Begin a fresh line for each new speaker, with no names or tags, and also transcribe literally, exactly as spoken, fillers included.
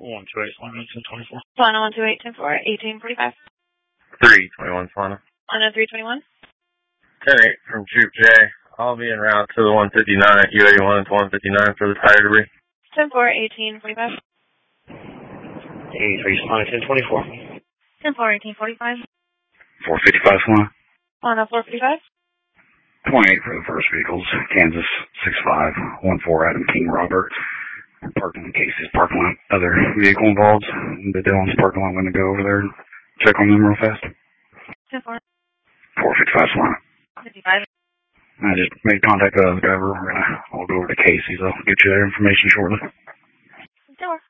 one two eight, Solana, ten twenty-four.
Solana one two eight, ten four, eighteen forty-five.
three twenty-one, Solana.
Solana three twenty-one.
ten eight from Troop J. I'll be en route to the one fifty-nine at U eighty-one to one fifty-nine for the tire debris.
ten four, eighteen forty-five.
eighty-three, Solana, ten twenty-four.
ten four, eighteen forty-five.
four fifty-five, Solana.
Solana four fifty-five.
twenty-eight for the first vehicles, Kansas six five one four, Adam King Robert. Parking in case his parking lot, other vehicle involved. The Dillon's parking lot, I'm going to go over there and check on them real fast.
ten four.
four fifty-five, Solana.
fifty-five.
I just made contact with the driver. We're gonna, I'll go over to Casey's. I'll get you that information shortly.
Door.